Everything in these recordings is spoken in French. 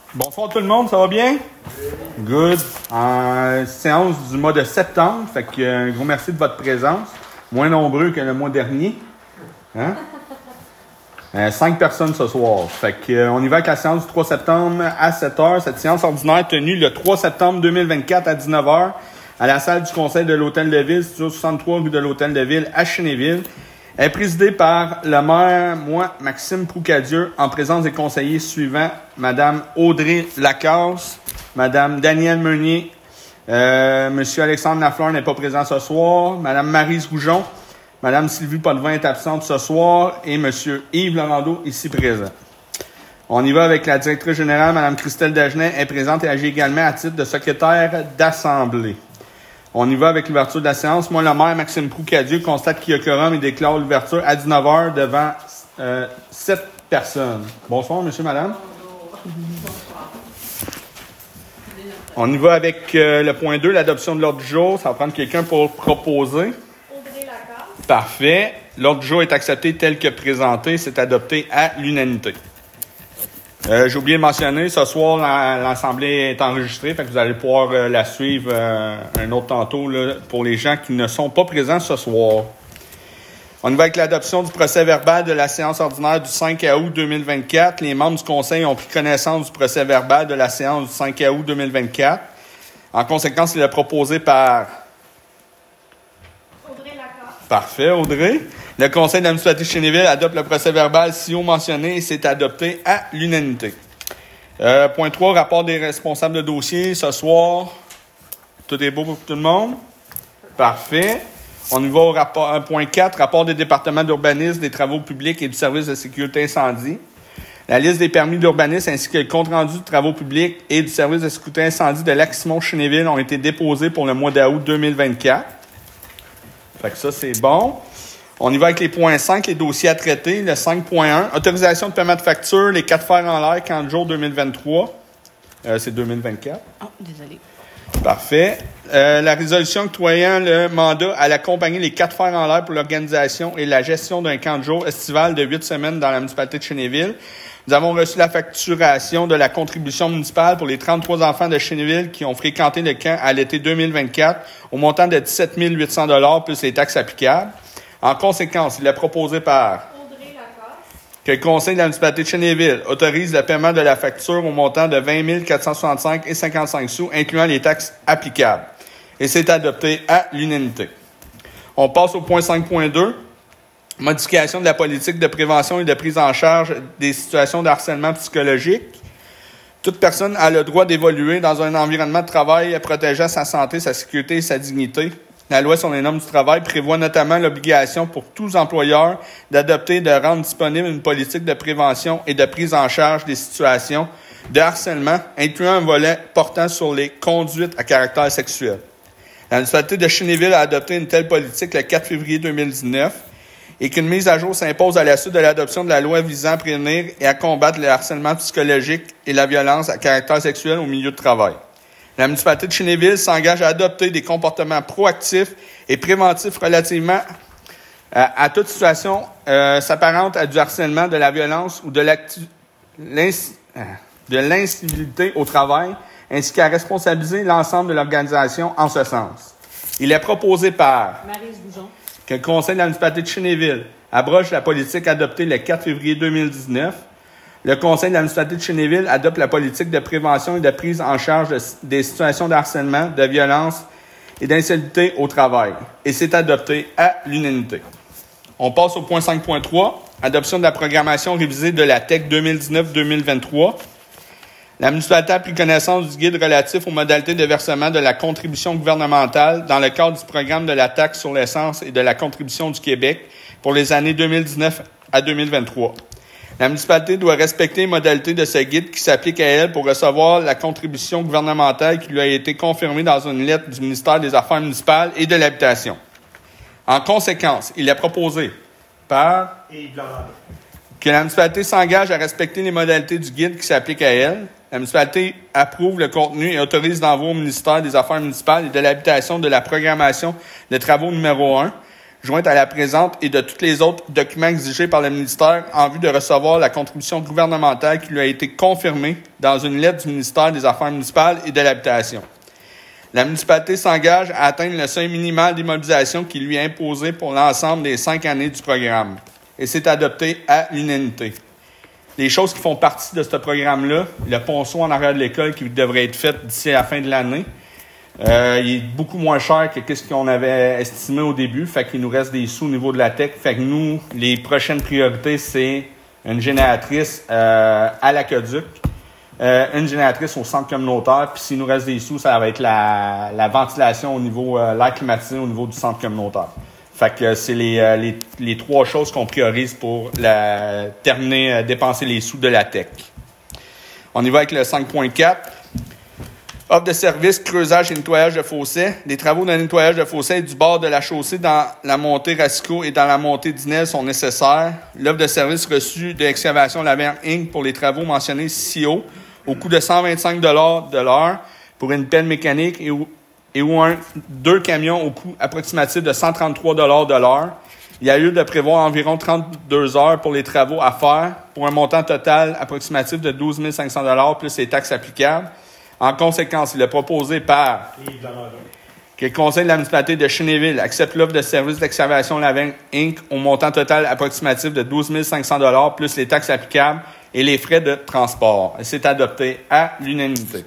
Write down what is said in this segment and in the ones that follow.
Bonsoir tout le monde, ça va bien? Good. Séance du mois de septembre, fait que un gros merci de votre présence. Moins nombreux que le mois dernier. Hein? 5 personnes ce soir. Fait que on y va avec la séance du 3 septembre à 7h. Cette séance ordinaire tenue le 3 septembre 2024 à 19h à la salle du conseil de l'Hôtel de Ville, sur 63 rue de l'Hôtel de Ville à Chénéville. Elle est présidée par le maire, moi, Maxime Proucadieu, en présence des conseillers suivants, Madame Audrey Lacasse, Madame Danielle Meunier, Monsieur Alexandre Lafleur n'est pas présent ce soir, Madame Maryse Roujon, Madame Sylvie Potvin est absente ce soir et Monsieur Yves Laurando ici présent. On y va avec la directrice générale, Madame Christelle Dagenet, est présente et agit également à titre de secrétaire d'assemblée. On y va avec l'ouverture de la séance. Moi, le maire Maxime Proucadieu constate qu'il y a quorum et déclare l'ouverture à 19h devant 7 personnes. Bonsoir, monsieur, madame. Bonsoir. On y va avec le point 2, l'adoption de l'ordre du jour. Ça va prendre quelqu'un pour proposer. Audrey Lacasse. Parfait. L'ordre du jour est accepté tel que présenté. C'est adopté à l'unanimité. J'ai oublié de mentionner, ce soir, l'Assemblée est enregistrée, fait que vous allez pouvoir la suivre un autre tantôt là, pour les gens qui ne sont pas présents ce soir. On y va avec l'adoption du procès-verbal de la séance ordinaire du 5 août 2024. Les membres du Conseil ont pris connaissance du procès-verbal de la séance du 5 août 2024. En conséquence, il est proposé par... Audrey Lacasse. Parfait, Audrey. Le Conseil de la municipalité de Chénéville adopte le procès-verbal si haut mentionné et c'est adopté à l'unanimité. Point 3, rapport des responsables de dossier. Ce soir, tout est beau pour tout le monde? Parfait. On y va au rapport, point 4, rapport des départements d'urbanisme, des travaux publics et du service de sécurité incendie. La liste des permis d'urbanisme ainsi que le compte-rendu de travaux publics et du service de sécurité incendie de Lac-Simon-Chénéville ont été déposés pour le mois d'août 2024. Fait que ça, c'est bon. On y va avec les points 5, les dossiers à traiter. Le 5.1, autorisation de paiement de facture, les 4 fers en l'air, 40 jours 2023. C'est 2024. Oh, désolé. Parfait. La résolution octroyant le mandat à la compagnie les 4 fers en l'air pour l'organisation et la gestion d'un camp de jour estival de 8 semaines dans la municipalité de Chénéville. Nous avons reçu la facturation de la contribution municipale pour les 33 enfants de Chénéville qui ont fréquenté le camp à l'été 2024 au montant de 17 800 $ plus les taxes applicables. En conséquence, il est proposé par Audrey Lacasse. que le Conseil de la municipalité de Chénéville autorise le paiement de la facture au montant de 20 465,55 $, incluant les taxes applicables. Et c'est adopté à l'unanimité. On passe au point 5.2, modification de la politique de prévention et de prise en charge des situations de harcèlement psychologique. Toute personne a le droit d'évoluer dans un environnement de travail protégeant sa santé, sa sécurité et sa dignité. La loi sur les normes du travail prévoit notamment l'obligation pour tous employeurs d'adopter et de rendre disponible une politique de prévention et de prise en charge des situations de harcèlement, incluant un volet portant sur les conduites à caractère sexuel. La municipalité de Chénéville a adopté une telle politique le 4 février 2019 et qu'une mise à jour s'impose à la suite de l'adoption de la loi visant à prévenir et à combattre le harcèlement psychologique et la violence à caractère sexuel au milieu de travail. La municipalité de Chénéville s'engage à adopter des comportements proactifs et préventifs relativement à toute situation s'apparente à du harcèlement, de la violence ou de l'incivilité au travail, ainsi qu'à responsabiliser l'ensemble de l'organisation en ce sens. Il est proposé par Maryse Roujon. que le Conseil de la municipalité de Chénéville abroge la politique adoptée le 4 février 2019. Le Conseil de la municipalité de Chénéville adopte la politique de prévention et de prise en charge des situations de harcèlement, de violence et d'incivilité au travail. Et c'est adopté à l'unanimité. On passe au point 5.3, adoption de la programmation révisée de la TEC 2019-2023. La municipalité a pris connaissance du guide relatif aux modalités de versement de la contribution gouvernementale dans le cadre du programme de la taxe sur l'essence et de la contribution du Québec pour les années 2019 à 2023. La municipalité doit respecter les modalités de ce guide qui s'applique à elle pour recevoir la contribution gouvernementale qui lui a été confirmée dans une lettre du ministère des Affaires municipales et de l'Habitation. En conséquence, il est proposé par que la municipalité s'engage à respecter les modalités du guide qui s'applique à elle. La municipalité approuve le contenu et autorise l'envoi au ministère des Affaires municipales et de l'Habitation de la programmation de travaux numéro 1, jointe à la présente et de tous les autres documents exigés par le ministère en vue de recevoir la contribution gouvernementale qui lui a été confirmée dans une lettre du ministère des Affaires municipales et de l'Habitation. La municipalité s'engage à atteindre le seuil minimal d'immobilisation qui lui est imposé pour l'ensemble des 5 années du programme. Et c'est adopté à l'unanimité. Les choses qui font partie de ce programme-là, le ponceau en arrière de l'école qui devrait être fait d'ici à la fin de l'année, il est beaucoup moins cher que ce qu'on avait estimé au début. Fait qu'il nous reste des sous au niveau de la tech. Fait que nous, les prochaines priorités, c'est une génératrice à l'aqueduc, une génératrice au centre communautaire, puis s'il nous reste des sous, ça va être la ventilation au niveau, l'air climatisé au niveau du centre communautaire. Fait que c'est les 3 choses qu'on priorise pour terminer, dépenser les sous de la tech. On y va avec le 5.4. Offre de service, creusage et nettoyage de fossés. Les travaux de nettoyage de fossés du bord de la chaussée dans la montée Racicot et dans la montée d'Inel sont nécessaires. L'offre de service reçue de Excavation Laverne Inc. pour les travaux mentionnés ici haut, au coût de 125 $ de l'heure pour une pelle mécanique et 2 camions au coût approximatif de 133 $ de l'heure. Il y a lieu de prévoir environ 32 heures pour les travaux à faire pour un montant total approximatif de 12 500 $ plus les taxes applicables. En conséquence, il est proposé par que le Conseil de la municipalité de Chénéville accepte l'offre de service d'excavation Laverne Inc. au montant total approximatif de 12 500 $ plus les taxes applicables et les frais de transport. C'est adopté à l'unanimité.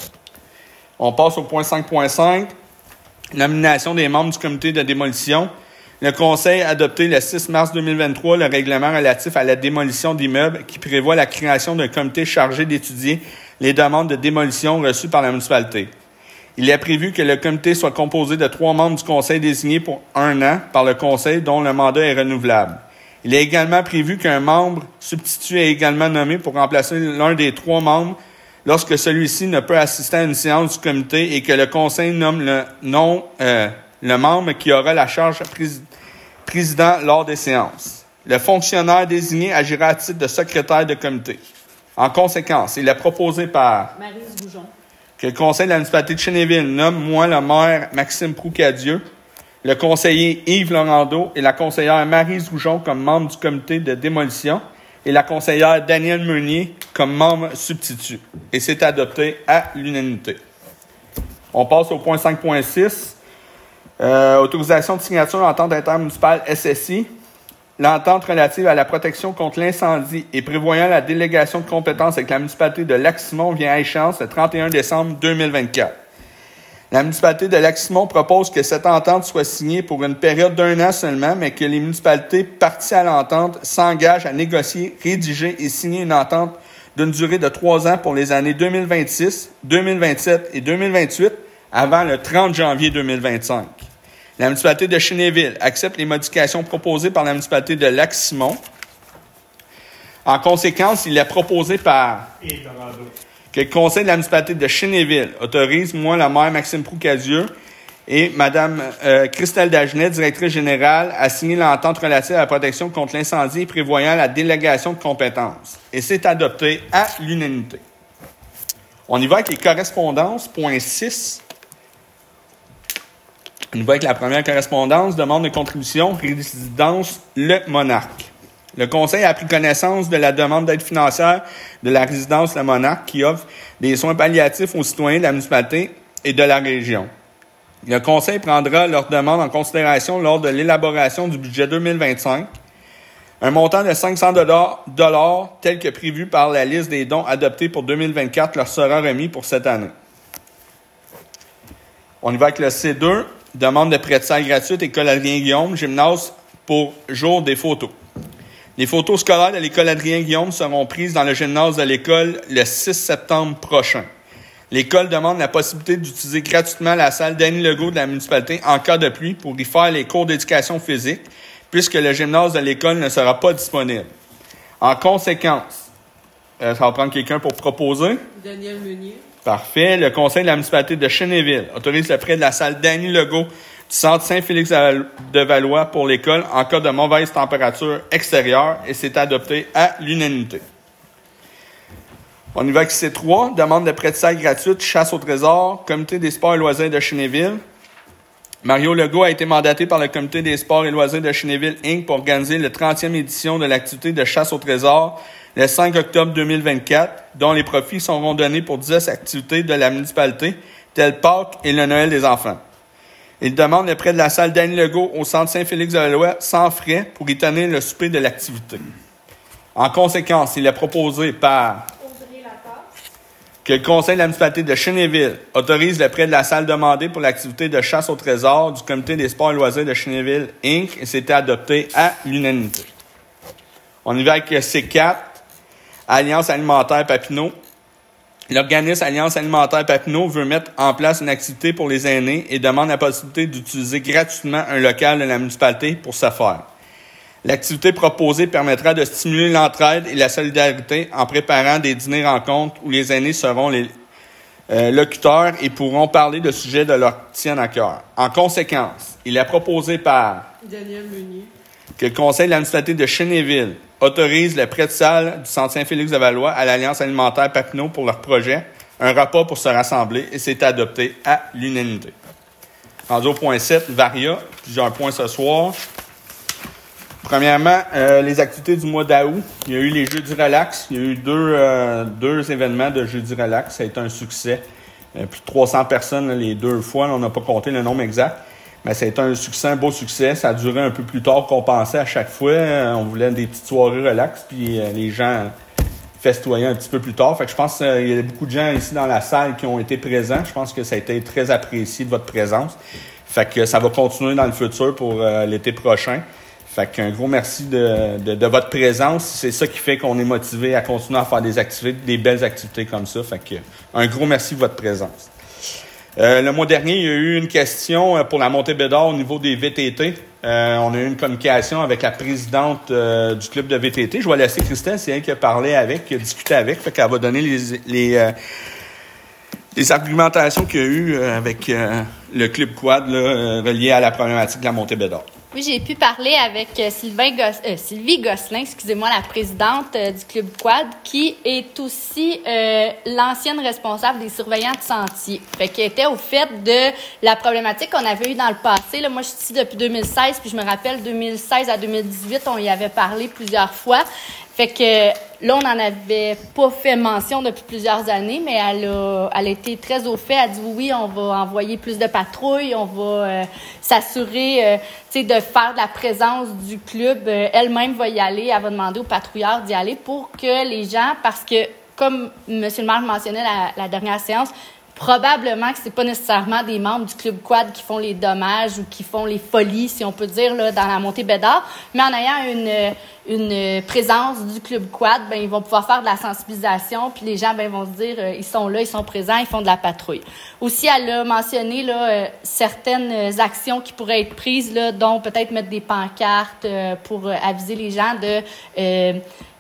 On passe au point 5.5, nomination des membres du comité de démolition. Le Conseil a adopté le 6 mars 2023 le règlement relatif à la démolition d'immeubles qui prévoit la création d'un comité chargé d'étudier les demandes de démolition reçues par la municipalité. Il est prévu que le comité soit composé de 3 membres du Conseil désignés pour 1 an par le Conseil dont le mandat est renouvelable. Il est également prévu qu'un membre substitut est également nommé pour remplacer l'un des 3 membres lorsque celui-ci ne peut assister à une séance du comité et que le Conseil nomme le membre qui aura la charge président lors des séances. Le fonctionnaire désigné agira à titre de secrétaire de comité. En conséquence, il est proposé par Maryse Goujon. Que le Conseil de la municipalité de Chénéville nomme moi le maire Maxime Proucadieu, le conseiller Yves Laurando et la conseillère Maryse Goujon comme membre du comité de démolition et la conseillère Danielle Meunier comme membre substitut. Et c'est adopté à l'unanimité. On passe au point 5.6. Autorisation de signature d'entente intermunicipale SSI. L'entente relative à la protection contre l'incendie et prévoyant la délégation de compétences avec la municipalité de Lac-Simon vient à échéance le 31 décembre 2024. La municipalité de Lac-Simon propose que cette entente soit signée pour une période d'1 an seulement, mais que les municipalités parties à l'entente s'engagent à négocier, rédiger et signer une entente d'une durée de 3 ans pour les années 2026, 2027 et 2028 avant le 30 janvier 2025. La municipalité de Chénéville accepte les modifications proposées par la municipalité de Lac-Simon. En conséquence, il est proposé par que le Conseil de la municipalité de Chénéville autorise, moi, le maire Maxime Proucadieu et Mme Christelle Dagenet, directrice générale, à signer l'entente relative à la protection contre l'incendie et prévoyant la délégation de compétences. Et c'est adopté à l'unanimité. On y va avec les correspondances, point 6. On y va avec la première correspondance, demande de contribution, résidence Le Monarque. Le Conseil a pris connaissance de la demande d'aide financière de la résidence Le Monarque qui offre des soins palliatifs aux citoyens de la municipalité et de la région. Le Conseil prendra leur demande en considération lors de l'élaboration du budget 2025. Un montant de 500 $ tel que prévu par la liste des dons adoptés pour 2024 leur sera remis pour cette année. On y va avec le C2. Demande de prêt de salle gratuite, École Adrien-Guillaume, gymnase pour jour des photos. Les photos scolaires de l'École Adrien-Guillaume seront prises dans le gymnase de l'école le 6 septembre prochain. L'école demande la possibilité d'utiliser gratuitement la salle Denis Legault de la municipalité en cas de pluie pour y faire les cours d'éducation physique, puisque le gymnase de l'école ne sera pas disponible. En conséquence, ça va prendre quelqu'un pour proposer. Danielle Meunier. Parfait. Le Conseil de la municipalité de Chénéville autorise le prêt de la salle Denis Legault du centre Saint-Félix-de-Valois pour l'école en cas de mauvaise température extérieure et c'est adopté à l'unanimité. On y va avec C3, demande de prêt de salle gratuite, chasse au trésor, comité des sports et loisirs de Chénéville. Mario Legault a été mandaté par le Comité des sports et loisirs de Chénéville, Inc. pour organiser la 30e édition de l'activité de chasse au trésor le 5 octobre 2024, dont les profits seront donnés pour diverses activités de la municipalité, telles Pâques et le Noël des enfants. Il demande le prêt de la salle Danny Legault au centre Saint-Félix-de-Valois sans frais pour y tenir le souper de l'activité. En conséquence, il est proposé par Audrey Lacasse. que le conseil de la municipalité de Chénéville autorise le prêt de la salle demandée pour l'activité de chasse au trésor du Comité des sports et loisirs de Chénéville, Inc. et c'était adopté à l'unanimité. On y va avec C4, Alliance alimentaire Papineau. L'organisme Alliance alimentaire Papineau veut mettre en place une activité pour les aînés et demande la possibilité d'utiliser gratuitement un local de la municipalité pour ce faire. L'activité proposée permettra de stimuler l'entraide et la solidarité en préparant des dîners-rencontres où les aînés seront les locuteurs et pourront parler de sujets de leur tiennent à cœur. En conséquence, il est proposé par Daniel Meunier. que le conseil de la municipalité de Chénéville autorise le prêt de salle du centre Saint-Félix-de-Valois à l'Alliance alimentaire Papineau pour leur projet, un repas pour se rassembler, et c'est adopté à l'unanimité. Rendu au point 7, Varia, plusieurs points ce soir. Premièrement, les activités du mois d'août. Il y a eu les Jeudis Relax. Il y a eu deux événements de Jeudis Relax. Ça a été un succès. Plus de 300 personnes là, les deux fois. Là, on n'a pas compté le nombre exact. Mais ça a été un succès, un beau succès. Ça a duré un peu plus tard qu'on pensait à chaque fois. On voulait des petites soirées relax. Puis les gens festoyaient un petit peu plus tard. Fait que je pense qu'il y a beaucoup de gens ici dans la salle qui ont été présents. Je pense que ça a été très apprécié de votre présence. Fait que ça va continuer dans le futur pour l'été prochain. Fait qu'un gros merci de votre présence. C'est ça qui fait qu'on est motivé à continuer à faire des activités, des belles activités comme ça. Fait que un gros merci de votre présence. Le mois dernier, il y a eu une question pour la montée Bédard au niveau des VTT. On a eu une communication avec la présidente du club de VTT. Je vais laisser Christelle, c'est elle qui a parlé avec, qui a discuté avec. Fait qu'elle va donner les argumentations qu'il y a eu avec le club quad là, relié à la problématique de la montée Bédard. Oui, j'ai pu parler avec Sylvie Gosselin, excusez-moi, la présidente du Club Quad, qui est aussi l'ancienne responsable des surveillants de sentiers. Fait qu'elle était au fait de la problématique qu'on avait eue dans le passé. Là, moi, je suis ici depuis 2016, puis je me rappelle, 2016 à 2018, on y avait parlé plusieurs fois. Fait que là, on n'en avait pas fait mention depuis plusieurs années, mais elle a été très au fait. Elle a dit oui, on va envoyer plus de patrouilles, on va s'assurer de faire de la présence du club. Elle-même va y aller, elle va demander aux patrouilleurs d'y aller pour que les gens, parce que comme M. le maire mentionnait la dernière séance, probablement que c'est pas nécessairement des membres du Club Quad qui font les dommages ou qui font les folies, si on peut dire, là, dans la montée Bédard, mais en ayant une présence du Club Quad, ben ils vont pouvoir faire de la sensibilisation, puis les gens ben vont se dire ils sont là, ils sont présents, ils font de la patrouille. Aussi, elle a mentionné là certaines actions qui pourraient être prises là, dont peut-être mettre des pancartes pour aviser les gens de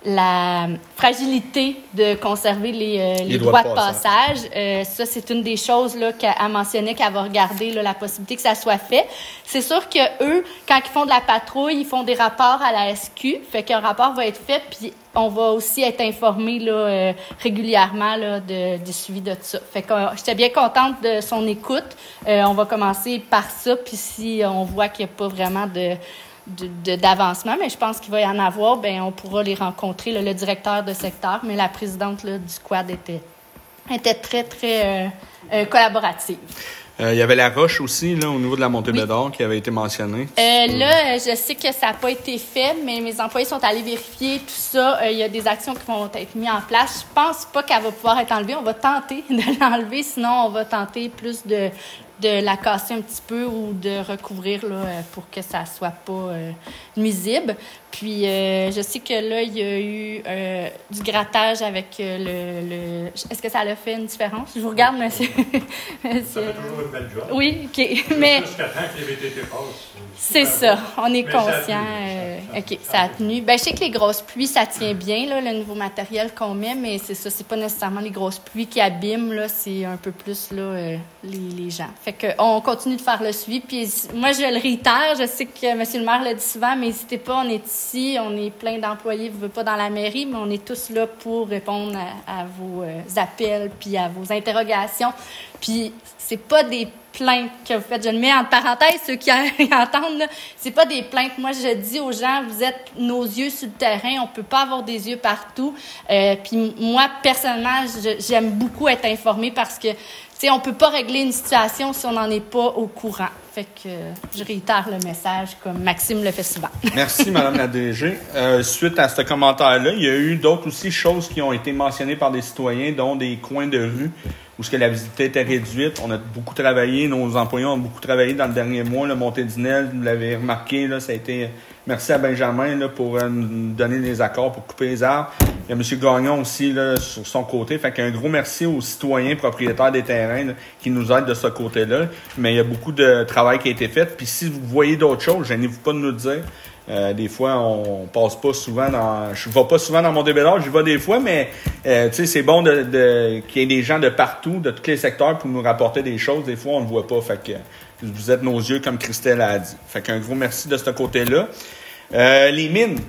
la fragilité de conserver les droits de passage. Ça, c'est une des choses là, qu'elle a mentionné, qu'elle va regarder là, la possibilité que ça soit fait. C'est sûr que eux, quand ils font de la patrouille, ils font des rapports à la SQ, fait qu'un rapport va être fait, puis on va aussi être informé là, régulièrement là, du suivi de ça. Fait que j'étais bien contente de son écoute. On va commencer par ça, puis si on voit qu'il n'y a pas vraiment d'avancement, mais je pense qu'il va y en avoir, ben on pourra les rencontrer, là, le directeur de secteur, mais la présidente là, du quad était très, très collaborative. Il y avait la roche aussi, là, au niveau de la montée Bédard, qui avait été mentionnée. Là, je sais que ça n'a pas été fait, mais mes employés sont allés vérifier tout ça. Il y a des actions qui vont être mises en place. Je pense pas qu'elle va pouvoir être enlevée. On va tenter de l'enlever, sinon on va tenter plus de la casser un petit peu ou de recouvrir là, pour que ça soit pas nuisible. Puis, je sais que là, il y a eu du grattage avec le... Est-ce que ça a fait une différence? Je vous regarde, monsieur. Ça fait toujours une belle job. Oui, OK. Mais jusqu'à temps que les VTT passent. c'est ça. On est Mais conscient. OK, ça a tenu. Ben, je sais que les grosses pluies, ça tient bien, là, le nouveau matériel qu'on met, mais c'est ça. C'est pas nécessairement les grosses pluies qui abîment, là. C'est un peu plus, là, les gens. Fait qu'on continue de faire le suivi. Puis moi, je le réitère. Je sais que M. le maire l'a dit souvent, mais n'hésitez pas, on est ici, on est plein d'employés, vous ne pas dans la mairie, mais on est tous là pour répondre à vos appels puis à vos interrogations. Puis c'est pas des plaintes que vous faites. Je le mets en parenthèse, ceux qui entendent, là. C'est pas des plaintes. Moi, je dis aux gens, vous êtes nos yeux sur le terrain. On peut pas avoir des yeux partout. Puis moi, personnellement, j'aime beaucoup être informée parce que, tu sais, on peut pas régler une situation si on n'en est pas au courant. Fait que je réitère le message comme Maxime le fait souvent. Merci, Mme la DG. Suite à ce commentaire-là, il y a eu d'autres aussi choses qui ont été mentionnées par des citoyens, dont des coins de rue où ce que la visibilité était réduite. On a beaucoup travaillé, nos employés ont beaucoup travaillé dans le dernier mois. Le Montée-Dinel, vous l'avez remarqué, là, ça a été... Merci à Benjamin là, pour nous donner des accords pour couper les arbres. Il y a M. Gagnon aussi là, sur son côté. Fait qu'un gros merci aux citoyens propriétaires des terrains là, qui nous aident de ce côté-là. Mais il y a beaucoup de travail qui a été fait. Puis si vous voyez d'autres choses, gênez-vous pas de nous le dire. Des fois, on passe pas souvent dans... Je vais pas souvent dans mon débellage, j'y vais des fois, mais tu sais, c'est bon qu'il y ait des gens de partout, de tous les secteurs pour nous rapporter des choses. Des fois, on le voit pas. Fait que vous êtes nos yeux, comme Christelle a dit. Fait qu'un gros merci de ce côté-là. Les mines.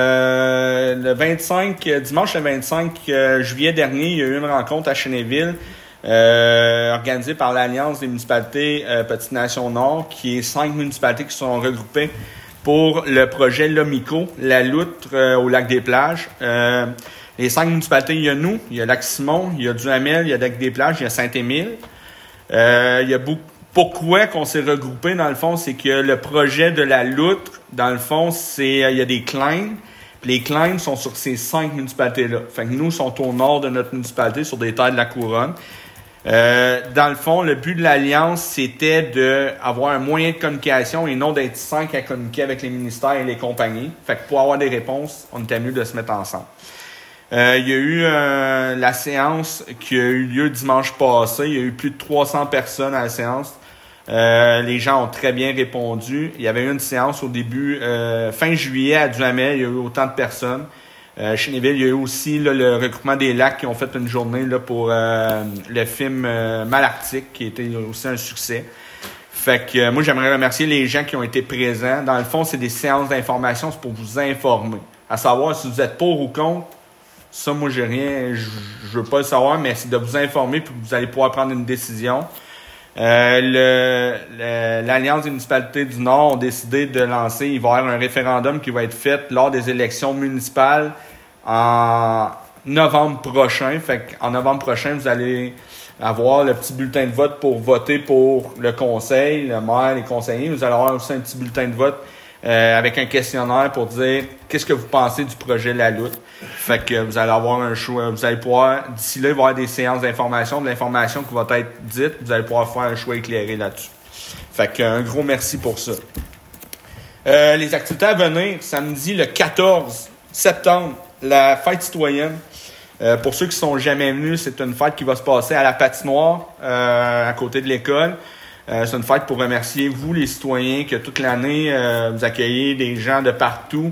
Dimanche le 25 juillet dernier, il y a eu une rencontre à Chénéville organisée par l'Alliance des municipalités Petite Nation Nord, qui est 5 municipalités qui sont regroupées pour le projet Lomico, la loutre au lac des Plages. Les 5 municipalités, il y a nous, il y a Lac-Simon, il y a Duhamel, il y a Lac des Plages, il y a Saint-Émile. Il y a beaucoup. Pourquoi qu'on s'est regroupé, dans le fond, c'est que le projet de la loutre, dans le fond, il y a des claims. Les claims sont sur ces 5 municipalités-là. Fait que nous, sont au nord de notre municipalité, sur des terres de la Couronne. Dans le fond, le but de l'Alliance, c'était d'avoir un moyen de communication et non d'être 5 à communiquer avec les ministères et les compagnies. Fait que pour avoir des réponses, on était mieux de se mettre ensemble. Il y a eu la séance qui a eu lieu dimanche passé. Il y a eu plus de 300 personnes à la séance. Les gens ont très bien répondu. Il y avait eu une séance au début, fin juillet à Duhamel. Il y a eu autant de personnes. Chénéville, il y a eu aussi là, le regroupement des lacs qui ont fait une journée là, pour le film Malarctique, qui était aussi un succès. Fait que moi, j'aimerais remercier les gens qui ont été présents. Dans le fond, c'est des séances d'information, c'est pour vous informer. À savoir si vous êtes pour ou contre. Ça, moi, j'ai rien, je veux pas le savoir, mais c'est de vous informer puis vous allez pouvoir prendre une décision. L'Alliance des municipalités du Nord ont décidé de lancer, il va y avoir un référendum qui va être fait lors des élections municipales en novembre prochain. Fait qu'en novembre prochain, vous allez avoir le petit bulletin de vote pour voter pour le conseil, le maire, les conseillers. Vous allez avoir aussi un petit bulletin de vote avec un questionnaire pour dire qu'est-ce que vous pensez du projet La Loutre. Fait que vous allez avoir un choix, vous allez pouvoir, d'ici là, il va y avoir des séances d'information, de l'information qui va être dite, vous allez pouvoir faire un choix éclairé là-dessus. Fait que un gros merci pour ça. Les activités à venir, samedi le 14 septembre, la fête citoyenne. Pour ceux qui sont jamais venus, c'est une fête qui va se passer à la patinoire, à côté de l'école. C'est une fête pour remercier vous, les citoyens, que toute l'année, vous accueillez des gens de partout.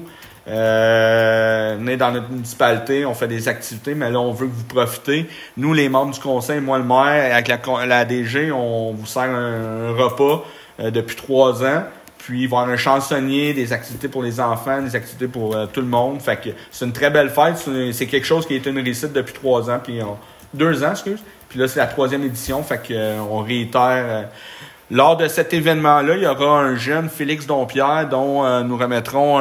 Venez dans notre municipalité, on fait des activités, mais là, on veut que vous profitez. Nous, les membres du conseil, moi, le maire, avec la DG, on vous sert un repas depuis 3 ans. Puis, il va y avoir un chansonnier, des activités pour les enfants, des activités pour tout le monde. Fait que c'est une très belle fête. C'est quelque chose qui a été une réussite depuis 3 ans. Puis, 2 ans, excuse. Puis là, c'est la 3e édition. Fait que on réitère... Lors de cet événement-là, il y aura un jeune, Félix Dompierre, dont nous remettrons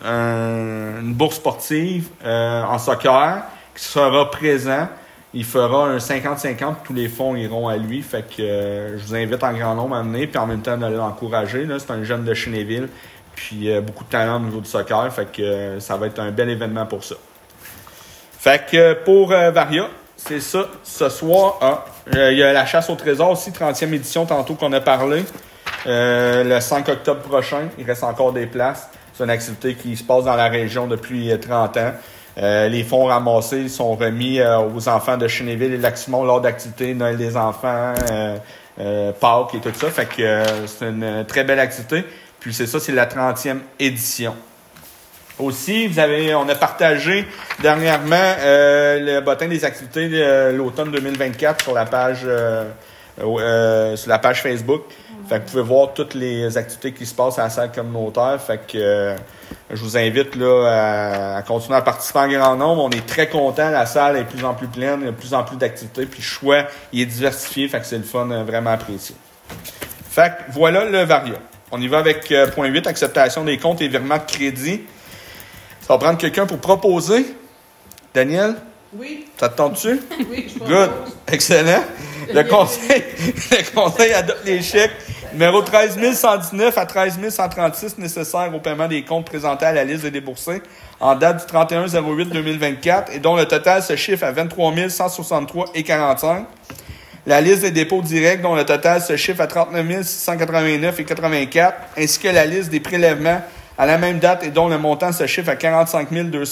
une bourse sportive en soccer, qui sera présent. Il fera un 50-50, tous les fonds iront à lui. Fait que je vous invite en grand nombre à venir, puis en même temps de l'encourager. Là. C'est un jeune de Chénéville, puis beaucoup de talent au niveau du soccer. Fait que ça va être un bel événement pour ça. Fait que pour Varia, c'est ça. Ce soir, il y a la chasse au trésor aussi, 30e édition tantôt qu'on a parlé. Le 5 octobre prochain, il reste encore des places. C'est une activité qui se passe dans la région depuis 30 ans. Les fonds ramassés sont remis aux enfants de Chénéville et Lac-Simon lors d'activités Noël des enfants, Pâques et tout ça. Fait que c'est une très belle activité. Puis c'est ça, c'est la 30e édition. Aussi, on a partagé dernièrement le bulletin des activités de l'automne 2024 sur la page Facebook. Fait que vous pouvez voir toutes les activités qui se passent à la salle communautaire. Fait que je vous invite là, à continuer à participer en grand nombre. On est très contents. La salle est de plus en plus pleine. Il y a de plus en plus d'activités. Puis le choix, il est diversifié. Fait que c'est le fun vraiment apprécié. Fait que voilà le Varia. On y va avec point 8, acceptation des comptes et virements de crédit. Ça va prendre quelqu'un pour proposer. Daniel? Oui, Ça te tente-tu? oui, je pense. Good. Excellent. Le conseil adopte les chèques numéro 13 119 à 13 136 nécessaires au paiement des comptes présentés à la liste des déboursés en date du 31/08/2024 et dont le total se chiffre à 23 163,45. La liste des dépôts directs dont le total se chiffre à 39 689,84 ainsi que la liste des prélèvements à la même date et dont le montant se chiffre à 45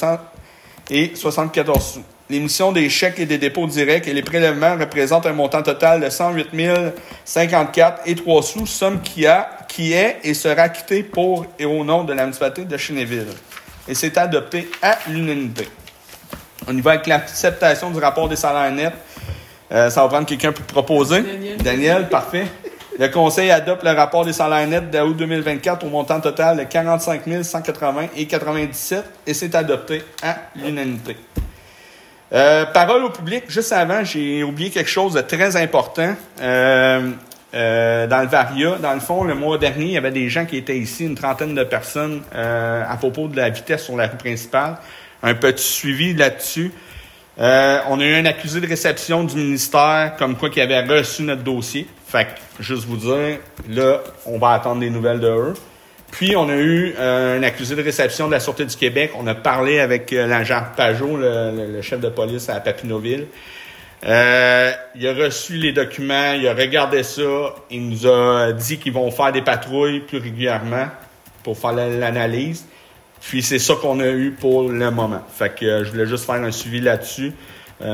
274 sous. L'émission des chèques et des dépôts directs et les prélèvements représentent un montant total de 108 054,03 sous, somme qui est et sera acquittée pour et au nom de la municipalité de Chénéville. Et c'est adopté à l'unanimité. On y va avec l'acceptation du rapport des salaires nets. Ça va prendre quelqu'un pour proposer. Daniel, parfait. Le Conseil adopte le rapport des salaires nets d'août 2024 au montant total de 45 180,97 et c'est adopté à l'unanimité. Parole au public. Juste avant, j'ai oublié quelque chose de très important. Dans le Varia, dans le fond, le mois dernier, il y avait des gens qui étaient ici, une trentaine de personnes, à propos de la vitesse sur la rue principale. Un petit suivi là-dessus. On a eu un accusé de réception du ministère, comme quoi qui avait reçu notre dossier. Fait que, juste vous dire, là, on va attendre des nouvelles de eux. Puis, on a eu un accusé de réception de la Sûreté du Québec. On a parlé avec l'agent Pajot, le chef de police à Papineauville. Il a reçu les documents, il a regardé ça. Il nous a dit qu'ils vont faire des patrouilles plus régulièrement pour faire l'analyse. Puis, c'est ça qu'on a eu pour le moment. Fait que je voulais juste faire un suivi là-dessus. Il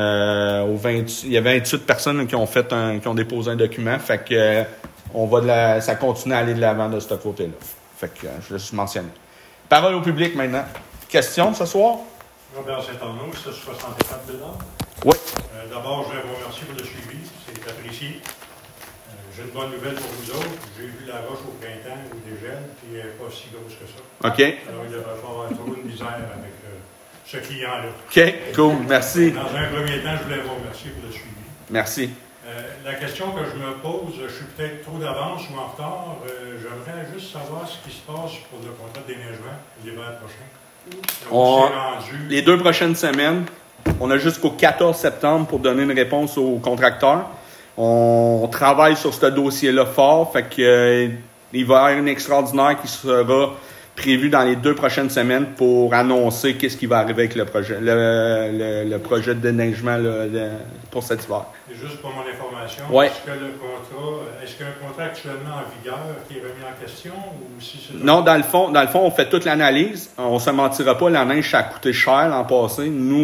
y a 28 personnes qui ont déposé un document. Fait que ça continue à aller de l'avant de ce côté-là. Fait que je voulais juste mentionner. Parole au public maintenant. Questions ce soir? Robert Saint-Arnaud, c'est 64 $. Oui. D'abord, je voulais vous remercier pour le suivi. C'est apprécié. J'ai une bonne nouvelle pour vous autres. J'ai vu la roche au printemps, au dégel, puis elle n'est pas si grosse que ça. OK. Alors, il devrait pas avoir trop de misère avec ce client-là. OK, cool. Merci. Dans un premier temps, je voulais vous remercier pour le suivi. Merci. La question que je me pose, je suis peut-être trop d'avance ou en retard. J'aimerais juste savoir ce qui se passe pour le contrat de déneigement l'hiver prochain. Les 2 prochaines semaines, on a jusqu'au 14 septembre pour donner une réponse aux contracteurs. On travaille sur ce dossier-là fort, fait que il va y avoir une extraordinaire qui sera prévue dans les 2 prochaines semaines pour annoncer qu'est-ce qui va arriver avec le projet, le projet de déneigement pour cet hiver. Et juste pour mon information, ouais. Est-ce qu'il y a un contrat actuellement en vigueur qui est remis en question ou si c'est... Non, dans le fond, on fait toute l'analyse. On se mentira pas, la neige, ça a coûté cher l'an passé. Nous,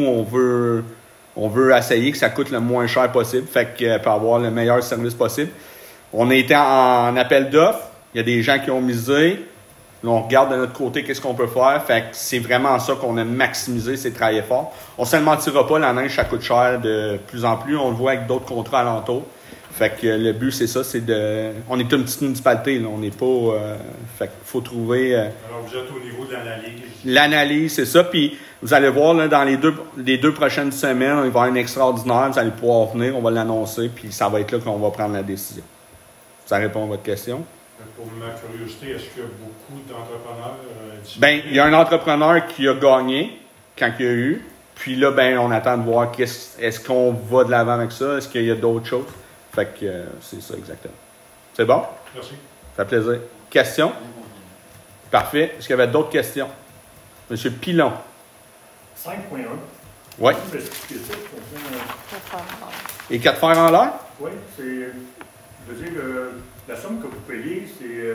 on veut essayer que ça coûte le moins cher possible, fait que pour avoir le meilleur service possible. On a été en appel d'offres. Il y a des gens qui ont misé. Là, on regarde de notre côté qu'est-ce qu'on peut faire. Fait que c'est vraiment ça qu'on a maximisé, c'est travailler fort. On se le mentira pas, la neige, ça coûte cher de plus en plus. On le voit avec d'autres contrats alentours. Fait que le but, c'est ça, on est une petite municipalité, là. On n'est pas... fait qu'il faut trouver... Alors, vous êtes au niveau de l'analyse. L'analyse, c'est ça. Puis, vous allez voir, là, dans les deux prochaines semaines, il va y avoir une extraordinaire. Vous allez pouvoir venir, on va l'annoncer, puis ça va être là qu'on va prendre la décision. Ça répond à votre question? Pour ma curiosité, est-ce qu'il y a beaucoup d'entrepreneurs Ben, il y a un entrepreneur qui a gagné quand il y a eu. Puis là, ben, on attend de voir est-ce qu'on va de l'avant avec ça? Est-ce qu'il y a d'autres choses? Fait que c'est ça exactement. C'est bon? Merci. Ça fait plaisir. Questions? Parfait. Est-ce qu'il y avait d'autres questions? Monsieur Pilon. 5.1. Oui. Et 4 fers en l'air? Oui, c'est... Je veux dire, la somme que vous payez, c'est...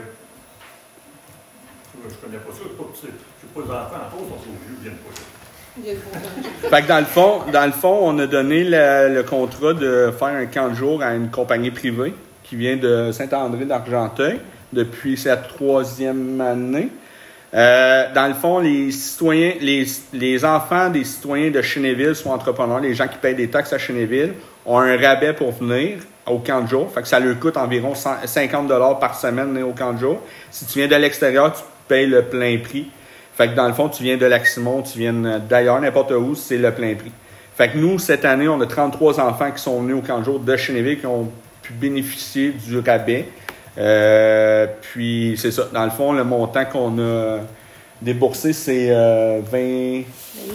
je connais pas ça, je ne suis pas d'enfants, en sont trop vieux, viennent pas ça. Fait que dans le fond, on a donné le contrat de faire un camp de jour à une compagnie privée qui vient de Saint-André d'Argenteuil depuis sa 3e année. Dans le fond, les enfants des citoyens de Chénéville sont entrepreneurs, les gens qui payent des taxes à Chénéville ont un rabais pour venir au camp de jour. Fait que ça leur coûte environ 50 $ par semaine venir au camp de jour. Si tu viens de l'extérieur, tu payes le plein prix. Fait que dans le fond, tu viens de Lac-Simon, tu viens d'ailleurs, n'importe où, c'est le plein prix. Fait que nous, cette année, on a 33 enfants qui sont venus au camp de jour de Chénéville qui ont pu bénéficier du rabais. Puis, c'est ça. Dans le fond, le montant qu'on a déboursé, c'est 20... 20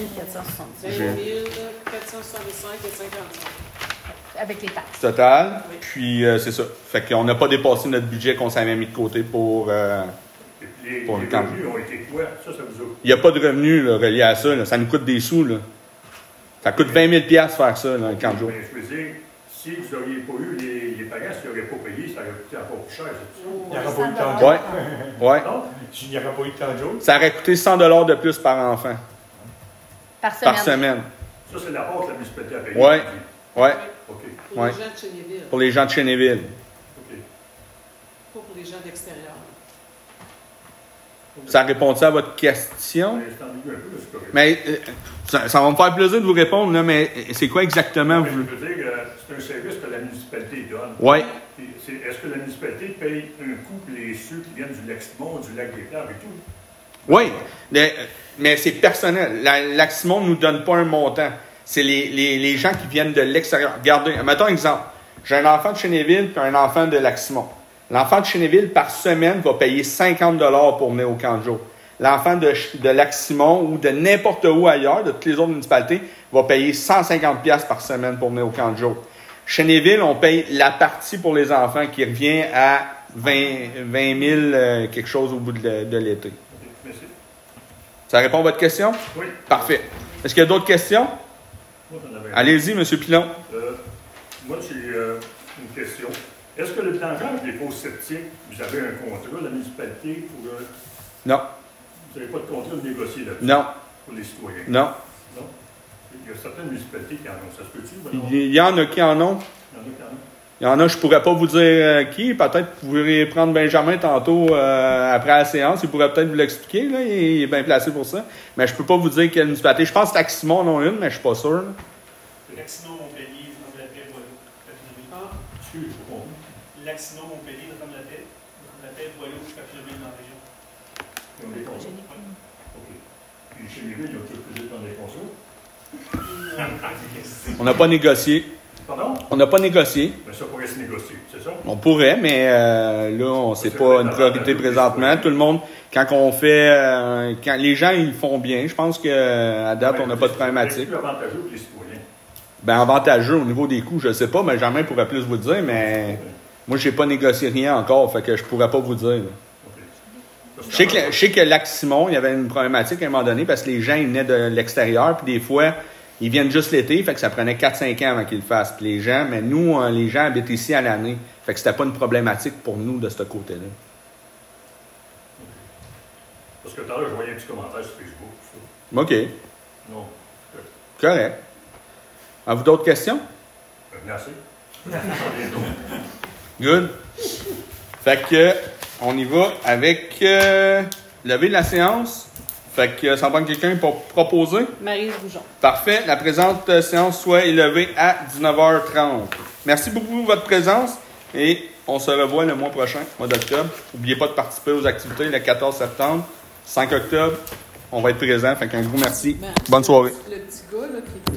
465 et 55. Avec les taxes. Total. Puis, c'est ça. Fait qu'on n'a pas dépassé notre budget qu'on s'avait mis de côté pour Les le camp. revenus ont été quoi? Ça vous a... Il n'y a pas de revenus là, reliés à ça. Là. Ça nous coûte des sous. Là. Ça coûte 20 000 $ faire ça, là, un camp de jour. Mais je veux dire, si vous n'auriez pas eu les parents, s'ils n'auraient pas payé, ça aurait coûté encore plus cher, c'est ça? Il n'y aurait pas eu de temps de jour. Ouais. Non? Il n'y aurait pas eu de temps de jour. Ça aurait coûté 100 $ de plus par enfant, Par semaine. par semaine. Ça, c'est la part que la municipalité a payée. Ouais. Ouais. OK. Pour Ouais. les gens de Chénéville, Pour les gens de Chénéville. OK. pas pour les gens d'extérieur. Ça répond-tu à votre question? C'est ambigu un peu, mais c'est correct. Mais ça va me faire plaisir de vous répondre, là, mais c'est quoi exactement? Mais Vous... je veux dire, c'est un service que la municipalité donne. Oui. Puis est-ce que la municipalité paye un coût pour ceux qui viennent du Lac-Simon, du Lac-des-Fleurs et tout? Oui, mais c'est personnel. Lac-Simon ne nous donne pas un montant. C'est les gens qui viennent de l'extérieur. Regardez, mettons un exemple. J'ai un enfant de Chénéville et un enfant de Lac-Simon. L'enfant de Chénéville, par semaine, va payer 50 $ pour venir au camp de jour. L'enfant de Lac-Simon ou de n'importe où ailleurs, de toutes les autres municipalités, va payer 150 $ par semaine pour venir au camp de jour. Chénéville, on paye la partie pour les enfants qui revient à 20 000 quelque chose au bout de l'été. OK, merci. Ça répond à votre question? Oui. Parfait. Est-ce qu'il y a d'autres questions? Moi, j'en avais un. Allez-y, M. Pilon. Moi, j'ai une question. Est-ce que le plangeur des fosses sceptiques, vous avez un contrat, la municipalité, pour... Non. Vous n'avez pas de contrat de négocier là-dessus? Non. Pour les citoyens? Non. Non? Il y a certaines municipalités qui en ont. Ça se peut-tu? Il y en a qui en ont. Il y en a qui en ont. Il y en a, je ne pourrais pas vous dire qui. Peut-être que vous pourrez prendre Benjamin tantôt après la séance. Il pourrait peut-être vous l'expliquer. Là. Il est bien placé pour ça. Mais je ne peux pas vous dire quelle municipalité. Je pense que Lac-Simon en a une, mais je ne suis pas sûr. Là. Lac-Simon, Montpellier, Notre-la-Paix, Boileau, Papineau. Excuse, je comprends. Lac-Simon, Montpellier, Notre-la-Paix, Boileau, Papineau dans la région. Ils ont des contrats. OK. Puis chez les villes, ils ont tous plus de temps des contrats. On n'a pas négocié. Pardon? On n'a pas négocié. Mais ça pourrait se négocier, c'est ça? On pourrait, mais là, c'est pas une priorité présentement. Tout le monde, quand on fait... quand les gens, ils font bien. Je pense qu'à date, on n'a pas de problématique. C'est plus avantageux pour les citoyens. Ben avantageux au niveau des coûts, je sais pas, mais Germain pourrait plus vous le dire, mais moi, j'ai pas négocié rien encore, fait que je pourrais pas vous dire. Là. OK. Je sais que Lac-Simon, il y avait une problématique à un moment donné, parce que les gens, ils venaient de l'extérieur, puis des fois... Ils viennent juste l'été, fait que ça prenait 4-5 ans avant qu'ils le fassent. Puis les gens, mais nous, les gens habitent ici à l'année. Fait que c'était pas une problématique pour nous de ce côté-là. Parce que tout à l'heure, je voyais un petit commentaire sur Facebook. Ça. OK. Non. Correct. Avez-vous d'autres questions? Merci. Good. Fait que, on y va avec lever de la séance. Fait que ça prend quelqu'un pour proposer. Maryse Boujon. Parfait. La présente séance soit élevée à 19h30. Merci beaucoup de votre présence et on se revoit le mois prochain, mois d'octobre. N'oubliez pas de participer aux activités le 14 septembre, 5 octobre. On va être présent. Fait qu'un gros merci. Bonne soirée. Le petit gars là, qui